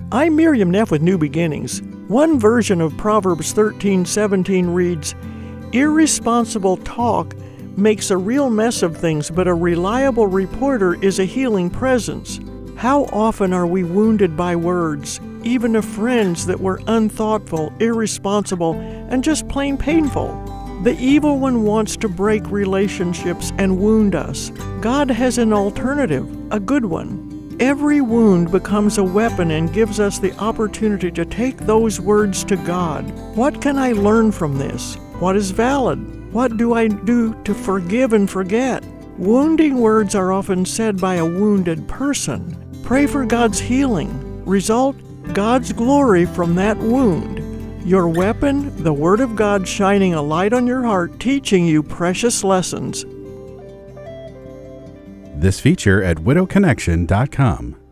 I'm Miriam Neff with New Beginnings. One version of Proverbs 13:17 reads, "Irresponsible talk makes a real mess of things, but a reliable reporter is a healing presence." How often are we wounded by words, even of friends that were unthoughtful, irresponsible, and just plain painful? The evil one wants to break relationships and wound us. God has an alternative, a good one. Every wound becomes a weapon and gives us the opportunity to take those words to God. What can I learn from this? What is valid? What do I do to forgive and forget? Wounding words are often said by a wounded person. Pray for God's healing. Result, God's glory from that wound. Your weapon, the Word of God shining a light on your heart, teaching you precious lessons. This feature at widowconnection.com.